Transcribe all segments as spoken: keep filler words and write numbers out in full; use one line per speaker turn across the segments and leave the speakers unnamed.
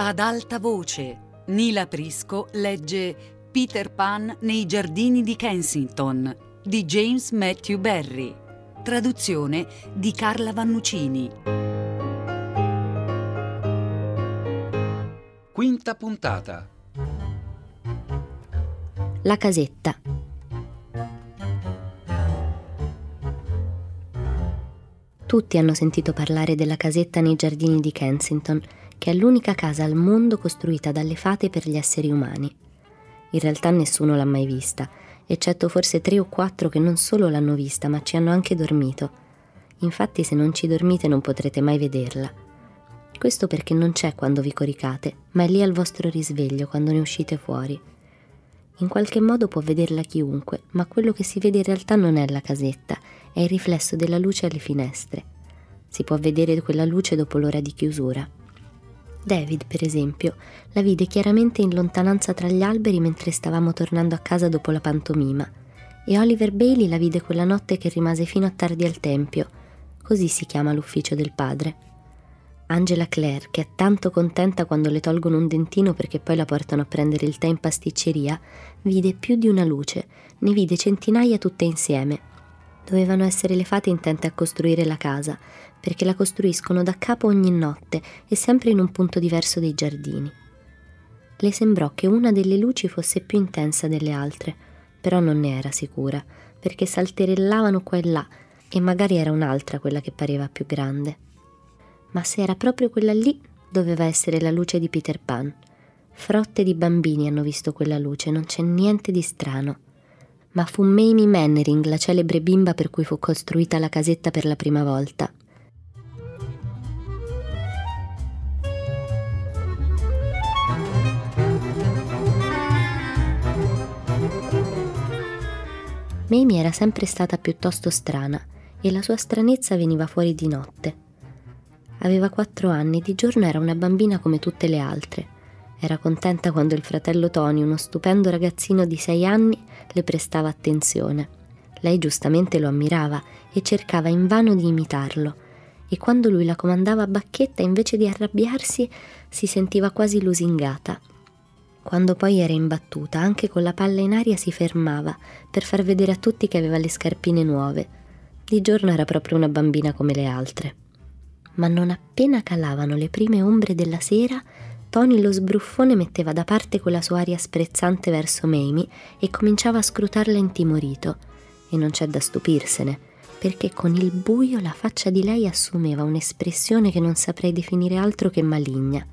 Ad alta voce, Nila Prisco legge Peter Pan nei giardini di Kensington di James Matthew Barrie. Traduzione di Carla Vannucini.
Quinta puntata.
La casetta. Tutti hanno sentito parlare della casetta nei giardini di Kensington, che è l'unica casa al mondo costruita dalle fate per gli esseri umani. In realtà nessuno l'ha mai vista, eccetto forse tre o quattro che non solo l'hanno vista, ma ci hanno anche dormito. Infatti, se non ci dormite non potrete mai vederla. Questo perché non c'è quando vi coricate, ma è lì al vostro risveglio quando ne uscite fuori. In qualche modo può vederla chiunque, ma quello che si vede in realtà non è la casetta, è il riflesso della luce alle finestre. Si può vedere quella luce dopo l'ora di chiusura. David, per esempio, la vide chiaramente in lontananza tra gli alberi mentre stavamo tornando a casa dopo la pantomima, e Oliver Bailey la vide quella notte che rimase fino a tardi al tempio, così si chiama l'ufficio del padre. Angela Clare, che è tanto contenta quando le tolgono un dentino perché poi la portano a prendere il tè in pasticceria, vide più di una luce, ne vide centinaia tutte insieme. Dovevano essere le fate intente a costruire la casa, perché la costruiscono da capo ogni notte e sempre in un punto diverso dei giardini. Le sembrò che una delle luci fosse più intensa delle altre, però non ne era sicura, perché salterellavano qua e là e magari era un'altra quella che pareva più grande. Ma se era proprio quella lì, doveva essere la luce di Peter Pan. Frotte di bambini hanno visto quella luce, non c'è niente di strano. Ma fu Mamie Mannering, la celebre bimba per cui fu costruita la casetta per la prima volta. Mamie era sempre stata piuttosto strana e la sua stranezza veniva fuori di notte. Aveva quattro anni e di giorno era una bambina come tutte le altre. Era contenta quando il fratello Tony, uno stupendo ragazzino di sei anni, le prestava attenzione. Lei giustamente lo ammirava e cercava invano di imitarlo, e quando lui la comandava a bacchetta, invece di arrabbiarsi, si sentiva quasi lusingata. Quando poi era imbattuta, anche con la palla in aria si fermava per far vedere a tutti che aveva le scarpine nuove. Di giorno era proprio una bambina come le altre. Ma non appena calavano le prime ombre della sera, Tony lo sbruffone metteva da parte quella sua aria sprezzante verso Mamie e cominciava a scrutarla intimorito. E non c'è da stupirsene, perché con il buio la faccia di lei assumeva un'espressione che non saprei definire altro che maligna.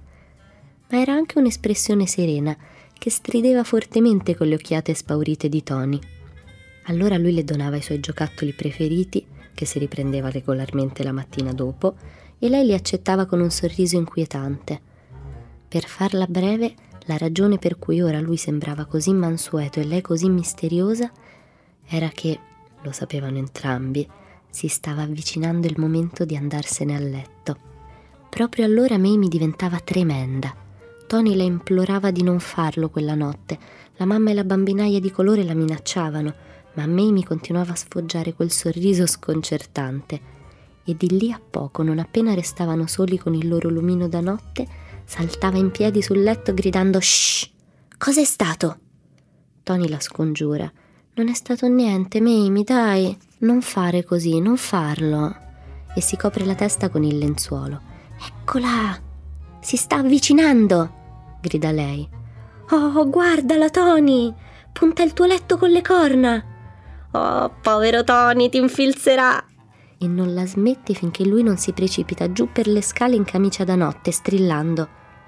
Ma era anche un'espressione serena, che strideva fortemente con le occhiate spaurite di Tony. Allora lui le donava i suoi giocattoli preferiti, che si riprendeva regolarmente la mattina dopo, e lei li accettava con un sorriso inquietante. Per farla breve, la ragione per cui ora lui sembrava così mansueto e lei così misteriosa era che, lo sapevano entrambi, si stava avvicinando il momento di andarsene a letto. Proprio allora Mamie diventava tremenda. Tony la implorava di non farlo quella notte. La mamma e la bambinaia di colore la minacciavano, ma Mamie continuava a sfoggiare quel sorriso sconcertante. E di lì a poco, non appena restavano soli con il loro lumino da notte, saltava in piedi sul letto gridando «Shh! Cos'è stato?» Tony la scongiura. «Non è stato niente, Mamie, dai! Non fare così, non farlo!» E si copre la testa con il lenzuolo. «Eccola! Si sta avvicinando!» grida lei. «Oh, guardala, Tony! Punta il tuo letto con le corna!» «Oh, povero Tony, ti infilzerà!» E non la smette finché lui non si precipita giù per le scale in camicia da notte, strillando.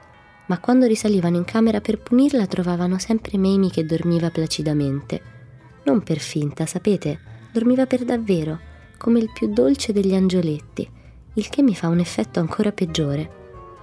Ma quando risalivano in camera per punirla trovavano sempre Mamie che dormiva placidamente. Non per finta, sapete, dormiva per davvero, come il più dolce degli angioletti, il che mi fa un effetto ancora peggiore.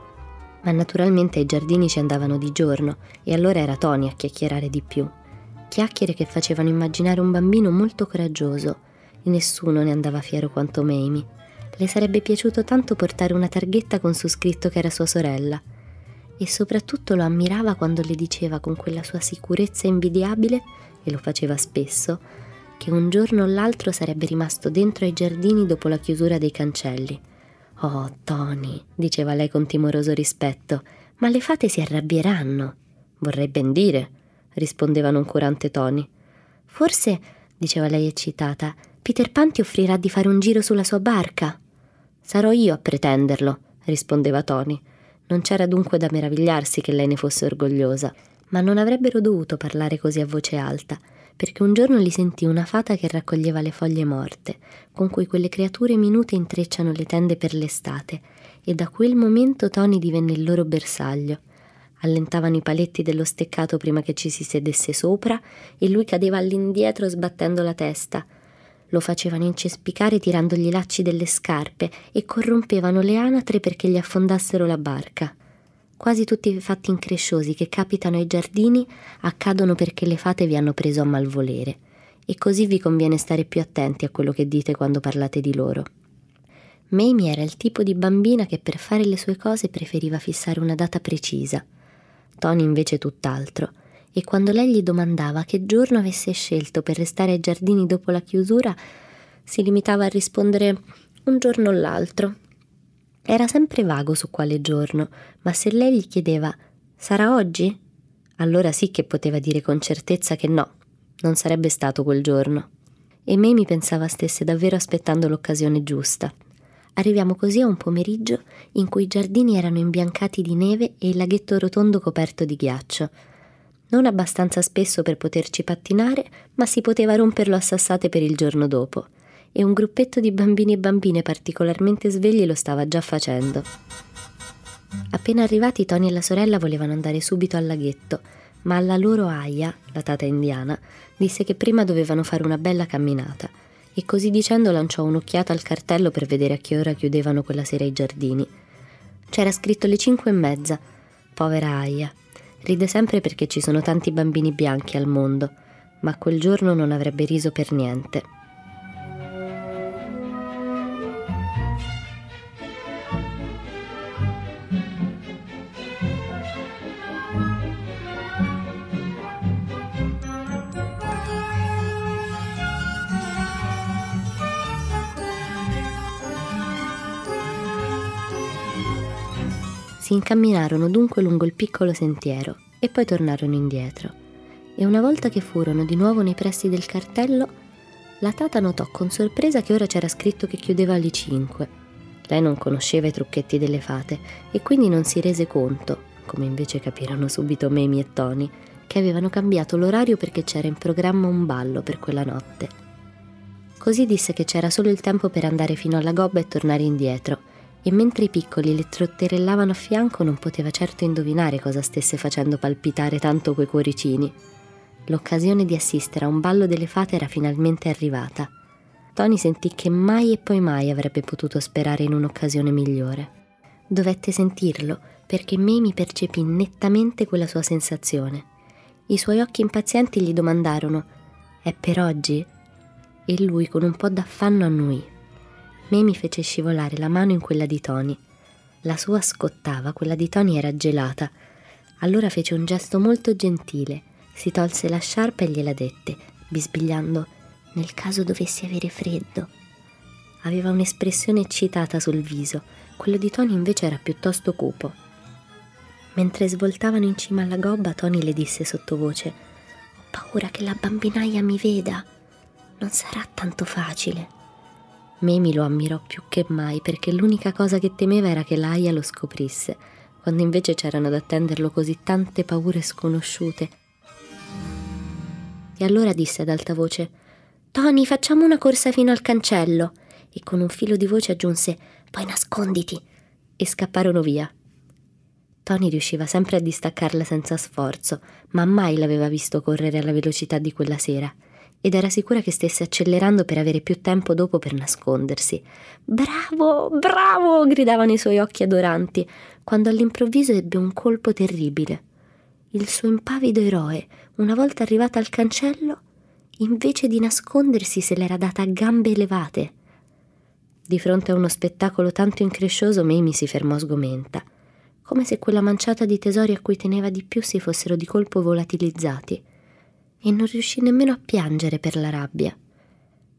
Ma naturalmente ai giardini ci andavano di giorno e allora era Tony a chiacchierare di più. Chiacchiere che facevano immaginare un bambino molto coraggioso e nessuno ne andava fiero quanto Mamie. Le sarebbe piaciuto tanto portare una targhetta con su scritto che era sua sorella e soprattutto lo ammirava quando le diceva con quella sua sicurezza invidiabile, e lo faceva spesso, che un giorno o l'altro sarebbe rimasto dentro ai giardini dopo la chiusura dei cancelli. «Oh, Tony», diceva lei con timoroso rispetto, Ma le fate si arrabbieranno. Vorrei ben dire, rispondeva noncurante Tony. Forse, diceva lei eccitata, Peter Pan ti offrirà di fare un giro sulla sua barca. Sarò io a pretenderlo, rispondeva Tony. Non c'era dunque da meravigliarsi che lei ne fosse orgogliosa, ma non avrebbero dovuto parlare così a voce alta, perché un giorno li sentì una fata che raccoglieva le foglie morte, con cui quelle creature minute intrecciano le tende per l'estate, e da quel momento Tony divenne il loro bersaglio. Allentavano i paletti dello steccato prima che ci si sedesse sopra e lui cadeva all'indietro sbattendo la testa. Lo facevano incespicare tirandogli i lacci delle scarpe e corrompevano le anatre perché gli affondassero la barca. Quasi tutti i fatti incresciosi che capitano ai giardini accadono perché le fate vi hanno preso a malvolere, e così vi conviene stare più attenti a quello che dite quando parlate di loro. Mamie era il tipo di bambina che per fare le sue cose preferiva fissare una data precisa. Tony invece tutt'altro, e quando lei gli domandava che giorno avesse scelto per restare ai giardini dopo la chiusura, si limitava a rispondere un giorno o l'altro. Era sempre vago su quale giorno, ma se lei gli chiedeva «Sarà oggi?», allora sì che poteva dire con certezza che no, non sarebbe stato quel giorno. E Mamie pensava stesse davvero aspettando l'occasione giusta. Arriviamo così a un pomeriggio in cui i giardini erano imbiancati di neve e il laghetto rotondo coperto di ghiaccio. Non abbastanza spesso per poterci pattinare, ma si poteva romperlo a sassate per il giorno dopo, e un gruppetto di bambini e bambine particolarmente svegli lo stava già facendo. Appena arrivati, Tony e la sorella volevano andare subito al laghetto, ma alla loro aia, la tata indiana, disse che prima dovevano fare una bella camminata, e così dicendo lanciò un'occhiata al cartello per vedere a che ora chiudevano quella sera i giardini. C'era scritto le cinque e mezza. Povera aia. Ride sempre perché ci sono tanti bambini bianchi al mondo, ma quel giorno non avrebbe riso per niente. Si incamminarono dunque lungo il piccolo sentiero e poi tornarono indietro, e una volta che furono di nuovo nei pressi del cartello, la tata notò con sorpresa che ora c'era scritto che chiudeva alle cinque. Lei non conosceva i trucchetti delle fate e quindi non si rese conto, come invece capirono subito Mamie e Tony, che avevano cambiato l'orario perché c'era in programma un ballo per quella notte. Così disse che c'era solo il tempo per andare fino alla gobba e tornare indietro, e mentre i piccoli le trotterellavano a fianco non poteva certo indovinare cosa stesse facendo palpitare tanto quei cuoricini. L'occasione di assistere a un ballo delle fate era finalmente arrivata. Tony sentì che mai e poi mai avrebbe potuto sperare in un'occasione migliore. Dovette sentirlo perché Mamie percepì nettamente quella sua sensazione. I suoi occhi impazienti gli domandarono «È per oggi?» E lui con un po' d'affanno annuì. Mamie fece scivolare la mano in quella di Tony. La sua scottava, quella di Tony era gelata. Allora fece un gesto molto gentile, si tolse la sciarpa e gliela dette, bisbigliando «nel caso dovessi avere freddo». Aveva un'espressione eccitata sul viso, quello di Tony invece era piuttosto cupo. Mentre svoltavano in cima alla gobba, Tony le disse sottovoce «Ho paura che la bambinaia mi veda, non sarà tanto facile». Mamie lo ammirò più che mai perché l'unica cosa che temeva era che l'aia lo scoprisse, quando invece c'erano ad attenderlo così tante paure sconosciute. E allora disse ad alta voce «Tony, facciamo una corsa fino al cancello!» e con un filo di voce aggiunse «Poi nasconditi!» e scapparono via. Tony riusciva sempre a distaccarla senza sforzo, ma mai l'aveva visto correre alla velocità di quella sera. Ed era sicura che stesse accelerando per avere più tempo dopo per nascondersi. «Bravo, bravo!» gridavano i suoi occhi adoranti, quando all'improvviso ebbe un colpo terribile. Il suo impavido eroe, una volta arrivata al cancello, invece di nascondersi se l'era data a gambe elevate. Di fronte a uno spettacolo tanto increscioso, Mamie si fermò sgomenta, come se quella manciata di tesori a cui teneva di più si fossero di colpo volatilizzati. E non riuscì nemmeno a piangere per la rabbia.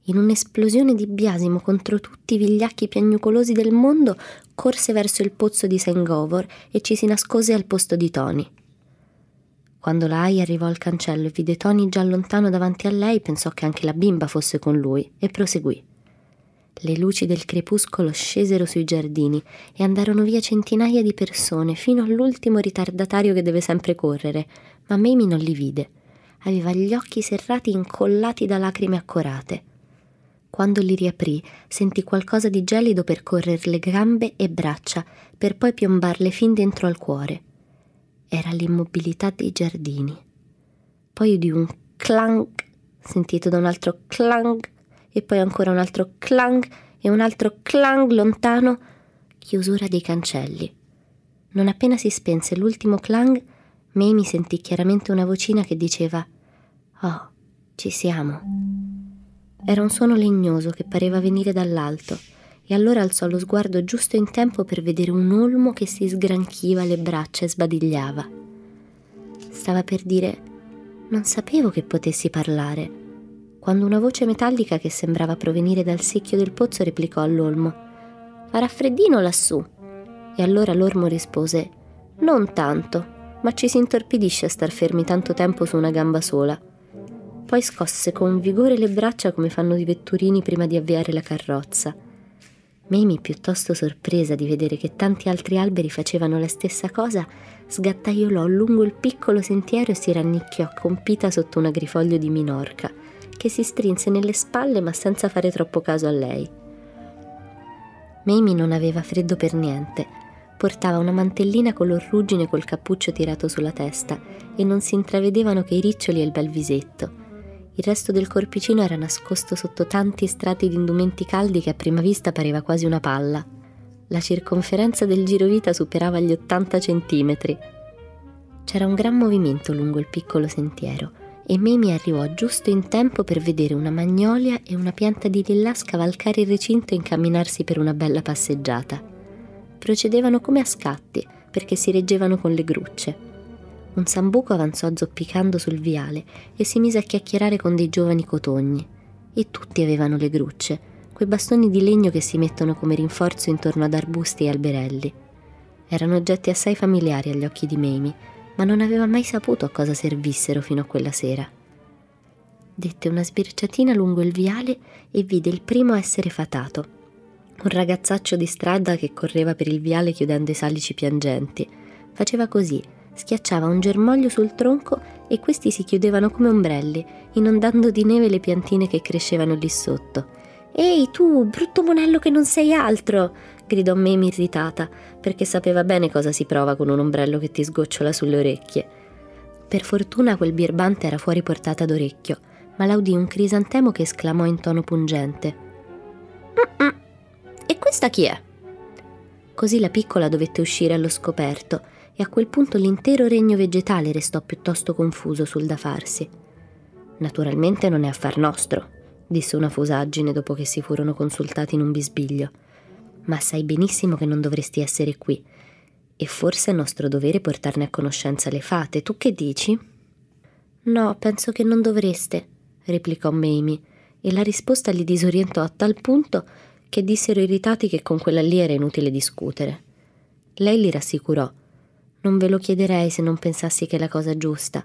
In un'esplosione di biasimo contro tutti i vigliacchi piagnucolosi del mondo, corse verso il pozzo di Saint Govor e ci si nascose al posto di Tony. Quando la Ai arrivò al cancello e vide Tony già lontano davanti a lei, pensò che anche la bimba fosse con lui e proseguì. Le luci del crepuscolo scesero sui giardini e andarono via centinaia di persone, fino all'ultimo ritardatario che deve sempre correre, ma Mamie non li vide. Aveva gli occhi serrati incollati da lacrime accorate. Quando li riaprì, sentì qualcosa di gelido percorrere le gambe e braccia, per poi piombarle fin dentro al cuore. Era l'immobilità dei giardini. Poi udì un clank, sentito da un altro clank, e poi ancora un altro clang e un altro clang lontano, chiusura dei cancelli. Non appena si spense l'ultimo clang, Mamie sentì chiaramente una vocina che diceva «Oh, ci siamo». Era un suono legnoso che pareva venire dall'alto, e allora alzò lo sguardo giusto in tempo per vedere un olmo che si sgranchiva le braccia e sbadigliava. Stava per dire «Non sapevo che potessi parlare», quando una voce metallica che sembrava provenire dal secchio del pozzo replicò all'olmo «Farà freddino lassù». E allora l'ormo rispose «Non tanto, ma ci si intorpidisce a star fermi tanto tempo su una gamba sola». Poi scosse con vigore le braccia come fanno i vetturini prima di avviare la carrozza. Mamie, piuttosto sorpresa di vedere che tanti altri alberi facevano la stessa cosa, sgattaiolò lungo il piccolo sentiero e si rannicchiò compita sotto un agrifoglio di minorca, che si strinse nelle spalle ma senza fare troppo caso a lei. Mamie non aveva freddo per niente. Portava una mantellina color ruggine col cappuccio tirato sulla testa e non si intravedevano che i riccioli e il bel visetto. Il resto del corpicino era nascosto sotto tanti strati di indumenti caldi che a prima vista pareva quasi una palla. La circonferenza del girovita superava gli ottanta centimetri. C'era un gran movimento lungo il piccolo sentiero e Mamie arrivò giusto in tempo per vedere una magnolia e una pianta di lillà scavalcare il recinto e incamminarsi per una bella passeggiata. Procedevano come a scatti, perché si reggevano con le grucce. Un sambuco avanzò zoppicando sul viale e si mise a chiacchierare con dei giovani cotogni. E tutti avevano le grucce, quei bastoni di legno che si mettono come rinforzo intorno ad arbusti e alberelli. Erano oggetti assai familiari agli occhi di Mamie, ma non aveva mai saputo a cosa servissero fino a quella sera. Dette una sbirciatina lungo il viale e vide il primo essere fatato. Un ragazzaccio di strada che correva per il viale chiudendo i salici piangenti. Faceva così, schiacciava un germoglio sul tronco e questi si chiudevano come ombrelli, inondando di neve le piantine che crescevano lì sotto. «Ehi tu, brutto monello che non sei altro!» gridò Mamie irritata, perché sapeva bene cosa si prova con un ombrello che ti sgocciola sulle orecchie. Per fortuna quel birbante era fuori portata d'orecchio, ma la udì un crisantemo che esclamò in tono pungente: «Mm-mm. E questa chi è?» Così la piccola dovette uscire allo scoperto e a quel punto l'intero regno vegetale restò piuttosto confuso sul da farsi. «Naturalmente non è affar nostro», disse una fusaggine dopo che si furono consultati in un bisbiglio, «ma sai benissimo che non dovresti essere qui e forse è nostro dovere portarne a conoscenza le fate. Tu che dici?» «No, penso che non dovreste», replicò Mamie, e la risposta li disorientò a tal punto che dissero irritati che con quella lì era inutile discutere. Lei li rassicurò: «Non ve lo chiederei se non pensassi che è la cosa giusta».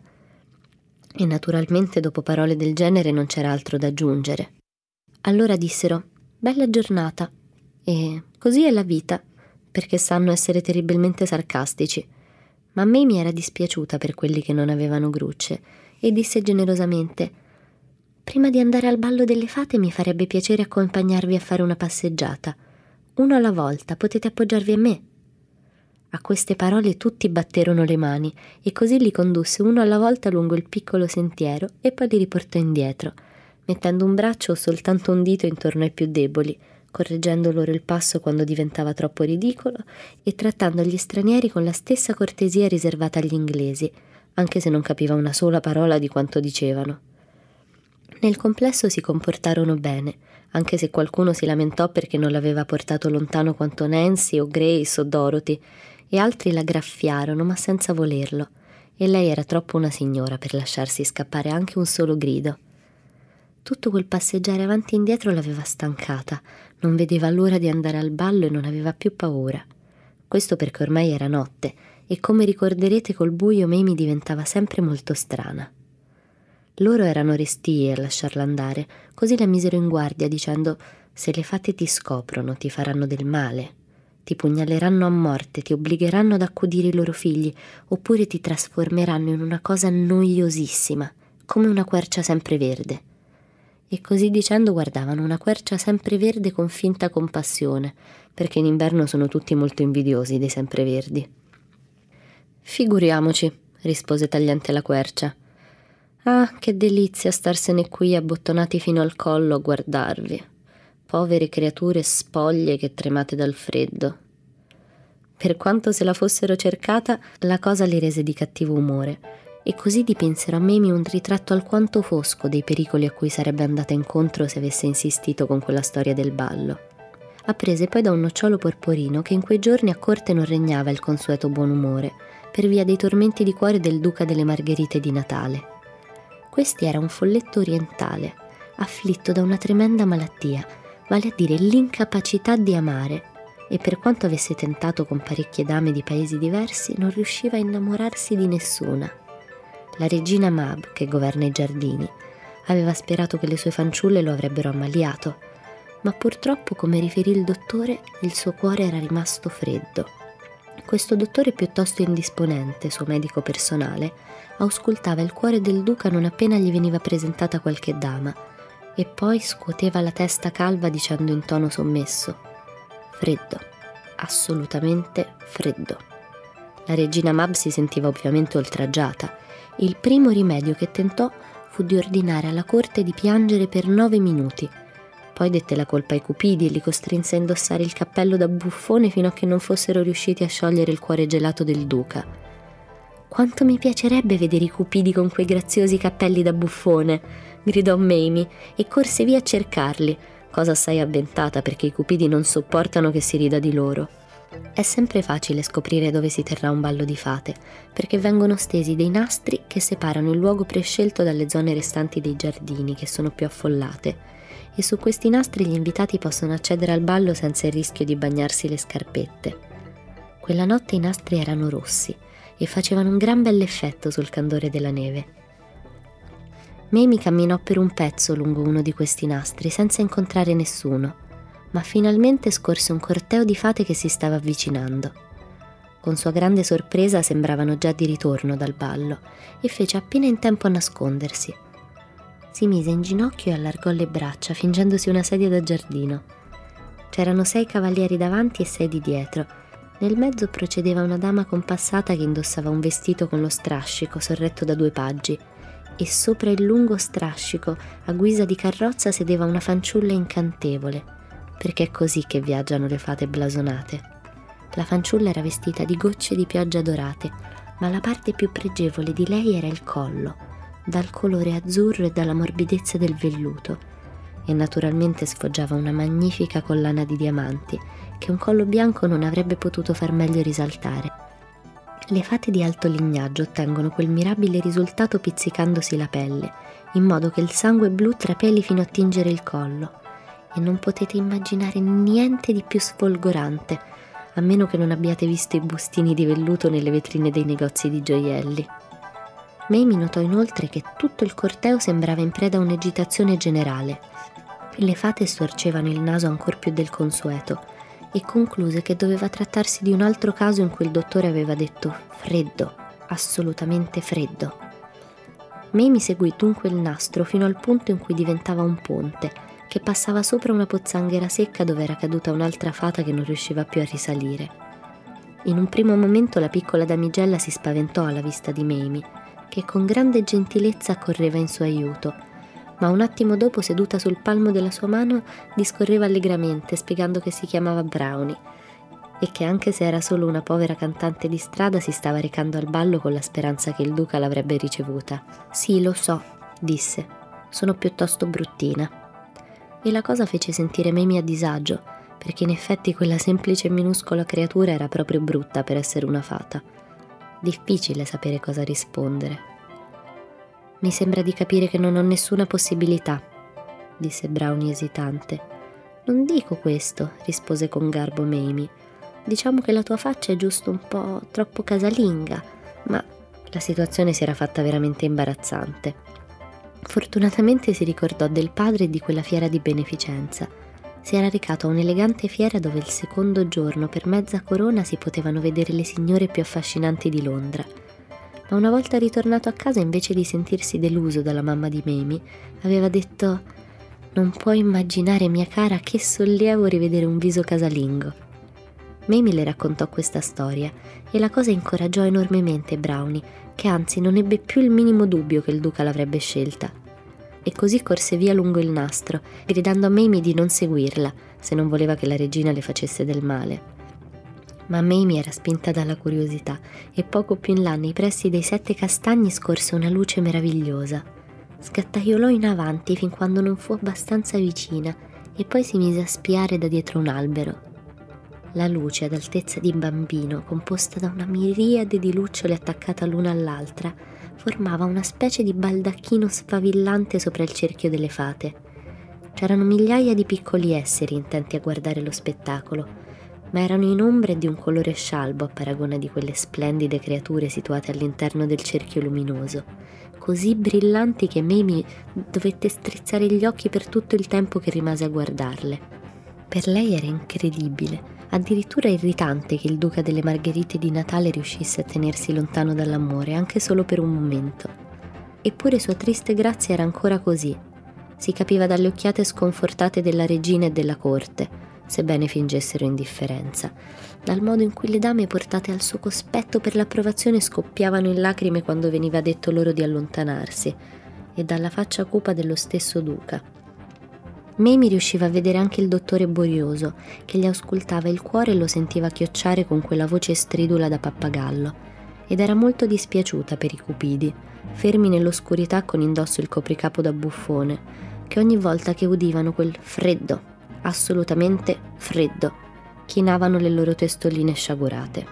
E naturalmente dopo parole del genere non c'era altro da aggiungere. Allora dissero: «Bella giornata», e «Così è la vita», perché sanno essere terribilmente sarcastici. Ma Mamie era dispiaciuta per quelli che non avevano grucce e disse generosamente: «Prima di andare al ballo delle fate mi farebbe piacere accompagnarvi a fare una passeggiata. Uno alla volta, potete appoggiarvi a me». A queste parole tutti batterono le mani e così li condusse uno alla volta lungo il piccolo sentiero e poi li riportò indietro, mettendo un braccio o soltanto un dito intorno ai più deboli, correggendo loro il passo quando diventava troppo ridicolo e trattando gli stranieri con la stessa cortesia riservata agli inglesi, anche se non capiva una sola parola di quanto dicevano. Nel complesso si comportarono bene, anche se qualcuno si lamentò perché non l'aveva portato lontano quanto Nancy o Grace o Dorothy, e altri la graffiarono ma senza volerlo, e lei era troppo una signora per lasciarsi scappare anche un solo grido. Tutto quel passeggiare avanti e indietro l'aveva stancata, non vedeva l'ora di andare al ballo e non aveva più paura. Questo perché ormai era notte e, come ricorderete, col buio Mamie diventava sempre molto strana. Loro erano restii a lasciarla andare, così la misero in guardia dicendo: «Se le fate ti scoprono, ti faranno del male, ti pugnaleranno a morte, ti obbligheranno ad accudire i loro figli, oppure ti trasformeranno in una cosa noiosissima, come una quercia sempreverde». E così dicendo guardavano una quercia sempreverde con finta compassione, perché in inverno sono tutti molto invidiosi dei sempreverdi. «Figuriamoci», rispose tagliente la quercia. «Ah, che delizia starsene qui abbottonati fino al collo a guardarvi, povere creature spoglie che tremate dal freddo». Per quanto se la fossero cercata, la cosa li rese di cattivo umore, e così dipinsero a Mamie un ritratto alquanto fosco dei pericoli a cui sarebbe andata incontro se avesse insistito con quella storia del ballo. Apprese poi da un nocciolo porporino che in quei giorni a corte non regnava il consueto buon umore, per via dei tormenti di cuore del duca delle Margherite di Natale. Questi era un folletto orientale, afflitto da una tremenda malattia, vale a dire l'incapacità di amare, e per quanto avesse tentato con parecchie dame di paesi diversi, non riusciva a innamorarsi di nessuna. La regina Mab, che governa i giardini, aveva sperato che le sue fanciulle lo avrebbero ammaliato, ma purtroppo, come riferì il dottore, il suo cuore era rimasto freddo. Questo dottore piuttosto indisponente, suo medico personale, auscultava il cuore del duca non appena gli veniva presentata qualche dama, e poi scuoteva la testa calva dicendo in tono sommesso: «Freddo, assolutamente freddo». La regina Mab si sentiva ovviamente oltraggiata. Il primo rimedio che tentò fu di ordinare alla corte di piangere per nove minuti. Poi dette la colpa ai cupidi e li costrinse a indossare il cappello da buffone fino a che non fossero riusciti a sciogliere il cuore gelato del duca. «Quanto mi piacerebbe vedere i cupidi con quei graziosi cappelli da buffone!» gridò Mamie e corse via a cercarli, cosa assai avventata perché i cupidi non sopportano che si rida di loro. È sempre facile scoprire dove si terrà un ballo di fate, perché vengono stesi dei nastri che separano il luogo prescelto dalle zone restanti dei giardini, che sono più affollate, e su questi nastri gli invitati possono accedere al ballo senza il rischio di bagnarsi le scarpette. Quella notte i nastri erano rossi e facevano un gran bell'effetto sul candore della neve. Mamie camminò per un pezzo lungo uno di questi nastri senza incontrare nessuno, ma finalmente scorse un corteo di fate che si stava avvicinando. Con sua grande sorpresa sembravano già di ritorno dal ballo e fece appena in tempo a nascondersi. Si mise in ginocchio e allargò le braccia fingendosi una sedia da giardino. C'erano sei cavalieri davanti e sei di dietro. Nel mezzo procedeva una dama compassata che indossava un vestito con lo strascico sorretto da due paggi, e sopra il lungo strascico, a guisa di carrozza, sedeva una fanciulla incantevole, perché è così che viaggiano le fate blasonate. La fanciulla era vestita di gocce di pioggia dorate, ma la parte più pregevole di lei era il collo, dal colore azzurro e dalla morbidezza del velluto, e naturalmente sfoggiava una magnifica collana di diamanti che un collo bianco non avrebbe potuto far meglio risaltare. Le fate di alto lignaggio ottengono quel mirabile risultato pizzicandosi la pelle, in modo che il sangue blu trapeli fino a tingere il collo, e non potete immaginare niente di più sfolgorante, a meno che non abbiate visto i bustini di velluto nelle vetrine dei negozi di gioielli. Mamie notò inoltre che tutto il corteo sembrava in preda a un'agitazione generale. Le fate storcevano il naso ancor più del consueto e concluse che doveva trattarsi di un altro caso in cui il dottore aveva detto freddo, assolutamente freddo. Mamie seguì dunque il nastro fino al punto in cui diventava un ponte che passava sopra una pozzanghera secca dove era caduta un'altra fata che non riusciva più a risalire. In un primo momento la piccola damigella si spaventò alla vista di Mamie, che con grande gentilezza accorreva in suo aiuto, ma un attimo dopo, seduta sul palmo della sua mano, discorreva allegramente spiegando che si chiamava Brownie e che, anche se era solo una povera cantante di strada, si stava recando al ballo con la speranza che il duca l'avrebbe ricevuta. «Sì, lo so», disse, «sono piuttosto bruttina». E la cosa fece sentire Mamie a disagio, perché in effetti quella semplice e minuscola creatura era proprio brutta per essere una fata. Difficile sapere cosa rispondere. «Mi sembra di capire che non ho nessuna possibilità», disse Brownie esitante. Non dico questo, rispose con garbo Mamie. Diciamo che la tua faccia è giusto un po' troppo casalinga, ma la situazione si era fatta veramente imbarazzante. Fortunatamente si ricordò del padre e di quella fiera di beneficenza. Si era recato a un'elegante fiera dove il secondo giorno per mezza corona si potevano vedere le signore più affascinanti di Londra. Ma una volta ritornato a casa, invece di sentirsi deluso dalla mamma di Mamie, aveva detto: «Non puoi immaginare, mia cara, che sollievo rivedere un viso casalingo». Mamie le raccontò questa storia e la cosa incoraggiò enormemente Brownie, che anzi non ebbe più il minimo dubbio che il duca l'avrebbe scelta. E così corse via lungo il nastro, gridando a Mamie di non seguirla, se non voleva che la regina le facesse del male. Ma Mamie era spinta dalla curiosità e poco più in là, nei pressi dei sette castagni, scorse una luce meravigliosa. Sgattaiolò in avanti fin quando non fu abbastanza vicina e poi si mise a spiare da dietro un albero. La luce, ad altezza di bambino, composta da una miriade di lucciole attaccate l'una all'altra, formava una specie di baldacchino sfavillante sopra il cerchio delle fate. C'erano migliaia di piccoli esseri intenti a guardare lo spettacolo, ma erano in ombre di un colore scialbo a paragone di quelle splendide creature situate all'interno del cerchio luminoso, così brillanti che Mamie dovette strizzare gli occhi per tutto il tempo che rimase a guardarle. Per lei era incredibile, addirittura irritante, che il duca delle Margherite di Natale riuscisse a tenersi lontano dall'amore, anche solo per un momento. Eppure sua triste grazia era ancora così. Si capiva dalle occhiate sconfortate della regina e della corte, sebbene fingessero indifferenza, dal modo in cui le dame portate al suo cospetto per l'approvazione scoppiavano in lacrime quando veniva detto loro di allontanarsi, e dalla faccia cupa dello stesso duca. Mamie riusciva a vedere anche il dottore Borioso, che gli auscultava il cuore e lo sentiva chiocciare con quella voce stridula da pappagallo, ed era molto dispiaciuta per i cupidi, fermi nell'oscurità con indosso il copricapo da buffone, che ogni volta che udivano quel freddo, assolutamente freddo, chinavano le loro testoline sciagurate.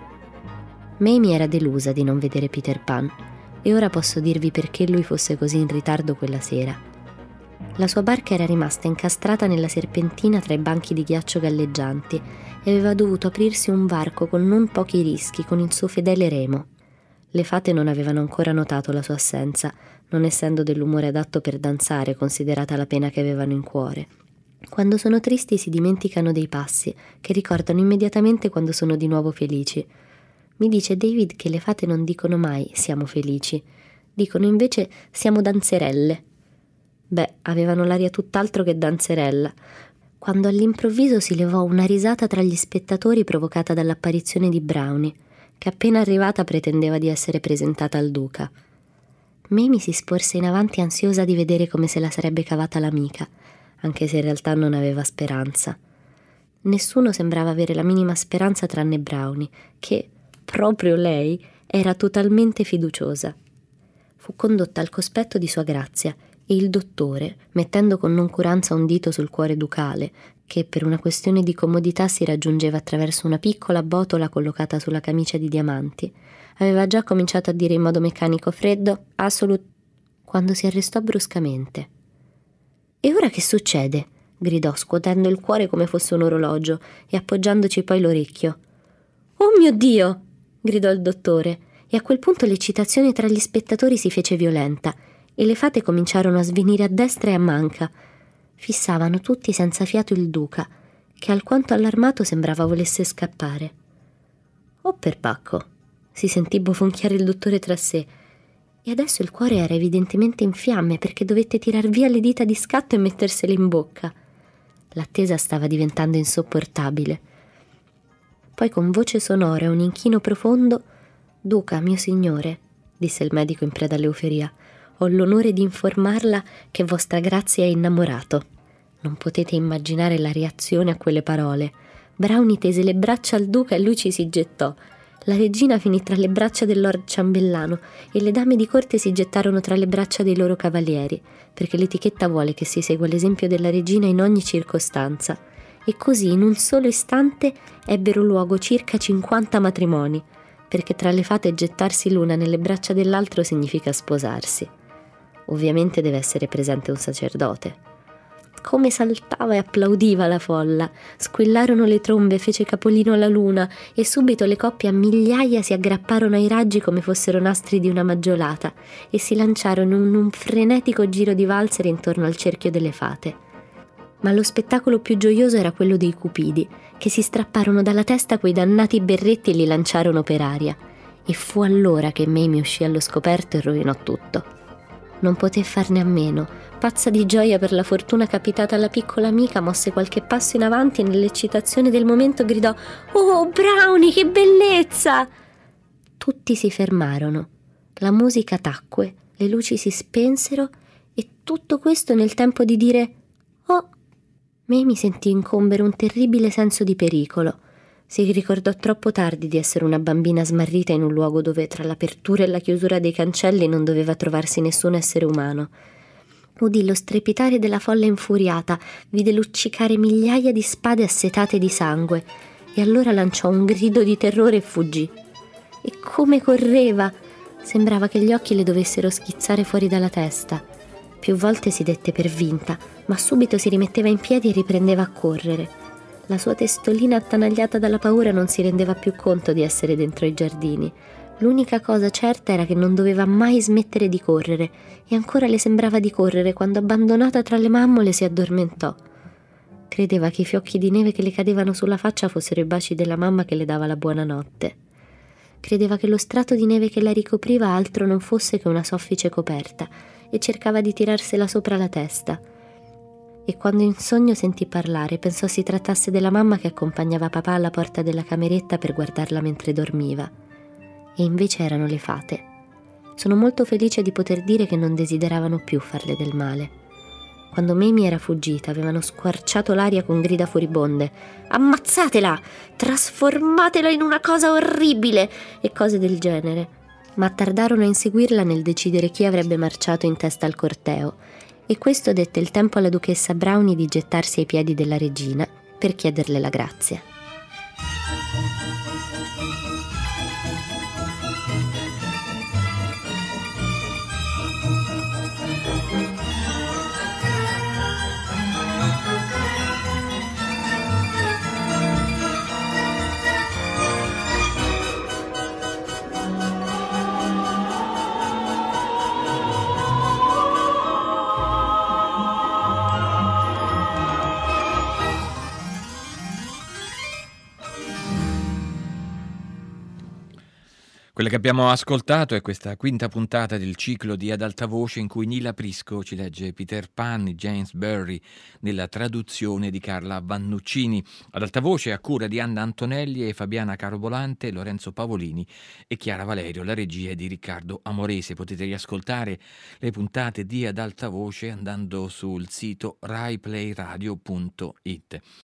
Mamie era delusa di non vedere Peter Pan, e ora posso dirvi perché lui fosse così in ritardo quella sera. La sua barca era rimasta incastrata nella serpentina tra i banchi di ghiaccio galleggianti e aveva dovuto aprirsi un varco con non pochi rischi con il suo fedele remo. Le fate non avevano ancora notato la sua assenza, non essendo dell'umore adatto per danzare, considerata la pena che avevano in cuore. Quando sono tristi si dimenticano dei passi, che ricordano immediatamente quando sono di nuovo felici. Mi dice David che le fate non dicono mai «siamo felici», dicono invece «siamo danzerelle». Beh, avevano l'aria tutt'altro che danzerella, quando all'improvviso si levò una risata tra gli spettatori provocata dall'apparizione di Brownie, che appena arrivata pretendeva di essere presentata al duca. Mamie si sporse in avanti ansiosa di vedere come se la sarebbe cavata l'amica, anche se in realtà non aveva speranza. Nessuno sembrava avere la minima speranza tranne Brownie, che, proprio lei, era totalmente fiduciosa. Fu condotta al cospetto di Sua Grazia e il dottore, mettendo con noncuranza un dito sul cuore ducale, che per una questione di comodità si raggiungeva attraverso una piccola botola collocata sulla camicia di diamanti, aveva già cominciato a dire in modo meccanico «freddo, assolut...» quando si arrestò bruscamente. «E ora che succede?» gridò, scuotendo il cuore come fosse un orologio e appoggiandoci poi l'orecchio. «Oh mio Dio!» gridò il dottore, e a quel punto l'eccitazione tra gli spettatori si fece violenta e le fate cominciarono a svenire a destra e a manca. Fissavano tutti senza fiato il duca, che alquanto allarmato sembrava volesse scappare. «Oh perbacco!» si sentì bofonchiare il dottore tra sé, e adesso il cuore era evidentemente in fiamme perché dovette tirar via le dita di scatto e mettersele in bocca. L'attesa stava diventando insopportabile. Poi con voce sonora e un inchino profondo «Duca, mio signore», disse il medico in preda all'euforia, «ho l'onore di informarla che vostra grazia è innamorato». Non potete immaginare la reazione a quelle parole. Brownie tese le braccia al duca e lui ci si gettò. La regina finì tra le braccia del lord ciambellano e le dame di corte si gettarono tra le braccia dei loro cavalieri, perché l'etichetta vuole che si segua l'esempio della regina in ogni circostanza. E così in un solo istante ebbero luogo circa cinquanta matrimoni, perché tra le fate gettarsi l'una nelle braccia dell'altro significa sposarsi. Ovviamente deve essere presente un sacerdote. Come saltava e applaudiva la folla. Squillarono le trombe, fece capolino la luna e subito le coppie a migliaia si aggrapparono ai raggi come fossero nastri di una maggiolata e si lanciarono in un frenetico giro di valzer intorno al cerchio delle fate. Ma lo spettacolo più gioioso era quello dei cupidi, che si strapparono dalla testa quei dannati berretti e li lanciarono per aria. E fu allora che Mamie uscì allo scoperto e rovinò tutto. Non poté farne a meno. Pazza di gioia per la fortuna capitata alla piccola amica, mosse qualche passo in avanti e nell'eccitazione del momento gridò: «Oh, Brownie, che bellezza!» Tutti si fermarono. La musica tacque, le luci si spensero e tutto questo nel tempo di dire «Oh!». Mamie sentì incombere un terribile senso di pericolo. Si ricordò troppo tardi di essere una bambina smarrita in un luogo dove tra l'apertura e la chiusura dei cancelli non doveva trovarsi nessun essere umano. Udì lo strepitare della folla infuriata, vide luccicare migliaia di spade assetate di sangue e allora lanciò un grido di terrore e fuggì. E come correva! Sembrava che gli occhi le dovessero schizzare fuori dalla testa. Più volte si dette per vinta, ma subito si rimetteva in piedi e riprendeva a correre. La sua testolina attanagliata dalla paura non si rendeva più conto di essere dentro i giardini. L'unica cosa certa era che non doveva mai smettere di correre, e ancora le sembrava di correre quando, abbandonata tra le mammole, si addormentò. Credeva che i fiocchi di neve che le cadevano sulla faccia fossero i baci della mamma che le dava la buonanotte. Credeva che lo strato di neve che la ricopriva altro non fosse che una soffice coperta, e cercava di tirarsela sopra la testa. E quando in sogno sentì parlare, pensò si trattasse della mamma che accompagnava papà alla porta della cameretta per guardarla mentre dormiva. E invece erano le fate. Sono molto felice di poter dire che non desideravano più farle del male. Quando Mamie era fuggita, avevano squarciato l'aria con grida furibonde: «Ammazzatela! Trasformatela in una cosa orribile!» e cose del genere. Ma tardarono a inseguirla nel decidere chi avrebbe marciato in testa al corteo, e questo dette il tempo alla duchessa Brownie di gettarsi ai piedi della regina per chiederle la grazia.
Quella che abbiamo ascoltato è questa quinta puntata del ciclo di Ad alta voce in cui Nila Prisco ci legge Peter Pan di James Barrie nella traduzione di Carla Vannuccini. Ad alta voce a cura di Anna Antonelli e Fabiana Carobolante, Lorenzo Pavolini e Chiara Valerio. La regia è di Riccardo Amorese. Potete riascoltare le puntate di Ad alta voce andando sul sito rai play radio punto it.